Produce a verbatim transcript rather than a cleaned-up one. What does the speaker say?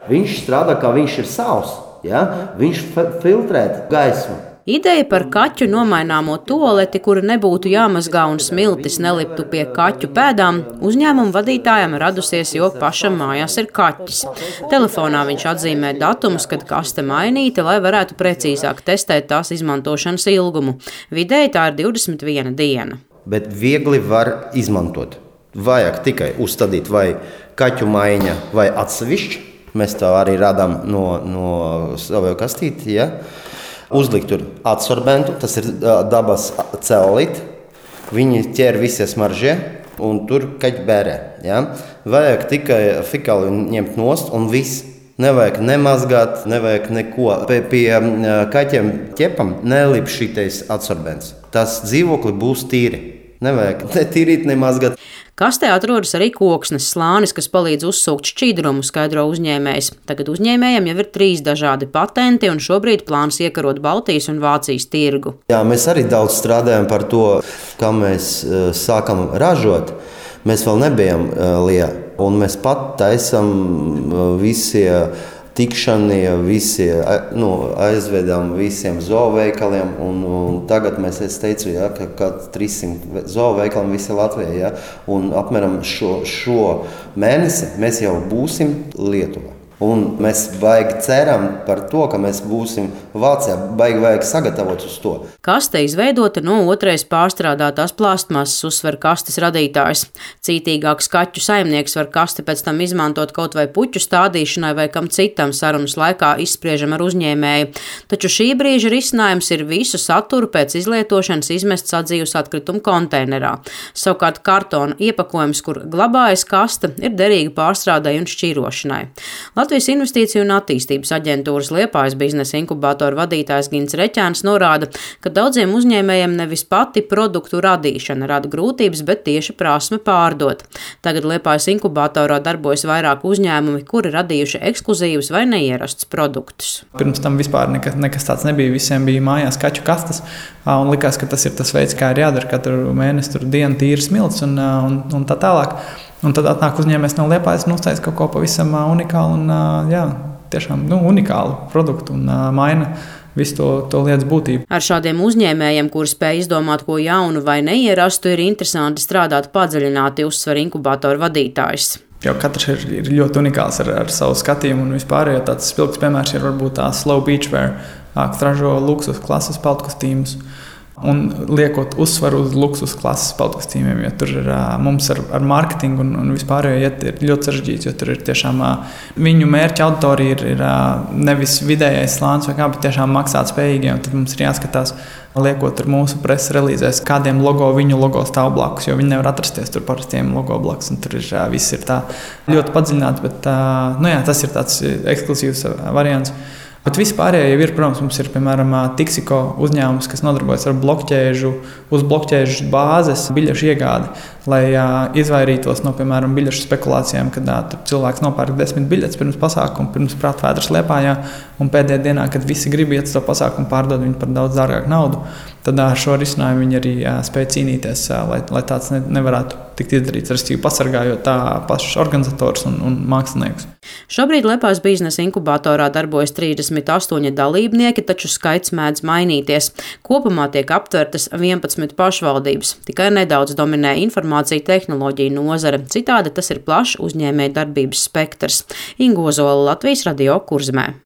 Viņš strādā kā viņš ir savs, ja? Viņš filtrē gaismu. Ideja par kaķu nomaināmo tualeti, kura nebūtu jāmazgā un smiltis neliptu pie kaķu pēdām, uzņēmuma vadītājam radusies, jo pašam mājās ir kaķis. Telefonā viņš atzīmē datumus, kad kaste mainīta, lai varētu precīzāk testēt tās izmantošanas ilgumu. Vidēji tā ir divdesmit viena diena. Bet viegli var izmantot. Vajag tikai uzstādīt vai kaķu maiņa vai atsevišķi. Mēs tā arī radām no, no savu kastīti, ja? Uzlikt tur adsorbentu, tas ir dabas ceolīti. Viņi ķer visi smaržie un tur kaķi bērē. Ja? Vajag tikai fikali ņemt nost un viss. Nevajag nemazgāt, nevajag neko. Pie, pie kaķiem ķepam nelip šitais adsorbents. Tas dzīvokli būs tīri. Nevajag ne tīrīt, ne mazgāt. Kastē atrodas arī koksnes slānis, kas palīdz uzsūkt šķidrumu, skaidro uzņēmējs. Tagad uzņēmējiem jau ir trīs dažādi patenti un šobrīd plāns iekarot Baltijas un Vācijas tirgu. Jā, mēs arī daudz strādājam par to, kā mēs uh, sākam ražot. Mēs vēl nebijām uh, Lijā, un mēs pat taisam uh, visi tikšani, visi nu, aizvedām visiem zooveikaliem, un, un tagad mēs, es teicu, ja, ka, ka trīssimt zooveikaliem visi Latvijā, ja, un apmēram šo, šo mēnesi mēs jau būsim Lietuvā. Un mēs baigi ceram par to, ka mēs būsim Vācijā, baigi vajag sagatavot uz to. Kaste izveidota no otrais pārstrādātās plastmasas, uzsver kastes radītājs. Cītīgāks kaķu saimnieks var kasti pēc tam izmantot kaut vai puķu stādīšanai vai kam citam, sarunas laikā izspriežam ar uzņēmēju. Taču šī brīža risinājums ir visu saturu pēc izlietošanas izmest sadzīvus atkritumu konteinerā. Savukārt kartona iepakojums, kur glabājas kaste, ir derīga pārstrādai un šķirošanai. Latvijas Investīciju un attīstības aģentūras Liepājas biznesa inkubātora vadītājs Gins Reķēns norāda, ka daudziem uzņēmējiem nevis pati produktu radīšana rada grūtības, bet tieši prasme pārdot. Tagad Liepājas inkubātorā darbojas vairāk uzņēmumi, kuri radījuši ekskluzīvus vai neierastus produktus. Pirms tam vispār nekas, nekas tāds nebija. Visiem bija mājās kaķu kastes, un likās, ka tas ir tas veids, kā ir jādara katru mēnesi, tur dienu tīras smilts un, un, un tā tālāk. Un tad atnāk uzņēmējs no Liepājas un uztais kaut ko pavisam unikālu un jā, tiešām nu, unikālu produktu un maina visu to, to lietas būtību. Ar šādiem uzņēmējiem, kuri spēj izdomāt ko jaunu vai neierastu, ir interesanti strādāt padziļināti, uzsver inkubātora vadītājs. Jo katrs ir, ir ļoti unikāls ar, ar savu skatījumu un vispār, jo tāds spilgts piemērs ir varbūt tā Slow Beachwear, kas ražo luksus klases peltkostīmus. Un liekot uzsvaru uz luksus klases peltkostīmiem, jo tur ir mums ar, ar mārketingu un, un vispārējo iet ir ļoti sarežģīts, jo tur ir tiešām viņu mērķa auditorija ir, ir nevis vidējais slānis vai kā, bet tiešām maksāt spējīgie, un tad mums ir jāskatās, liekot ar mūsu preses relīzēs, kādiem logo viņu logo stāv blakus, jo viņi nevar atrasties tur parastiem logo blakus, un tur ir, viss ir tā ļoti padziļināts, bet nu jā, tas ir tāds ekskluzīvs variants. Bet vispārējie jau ir, protams, mums ir, piemēram, Tixico uzņēmums, kas nodarbojas ar blokķēžu, uz blokķēžu bāzes biļešu iegādi, lai uh, izvairītos no, piemēram, biļešu spekulācijām, kad uh, cilvēks nopērk desmit biļetes pirms pasākuma, pirms prātvētras Liepājā, un pēdējā dienā, kad visi grib iet uz to pasākumu, pārdod viņu par daudz dārgāku naudu, tad ar uh, šo risinājumu viņi arī uh, spēj cīnīties, uh, lai, lai tāds ne, nevarētu tikt izdarīts, respektīvi pasargājot tā pašus organizatorus un, un māksliniekus. Šobrīd Liepājas biznesa inkubatorā darbojas trīsdesmit astoņi dalībnieki, taču skaits mēdz mainīties. Kopumā tiek aptvertas vienpadsmit pašvaldības. Tikai nedaudz dominē informācija tehnoloģija nozare. Citādi tas ir plašs uzņēmēju darbības spektrs. Inga Ozola, Latvijas radio Kurzemē.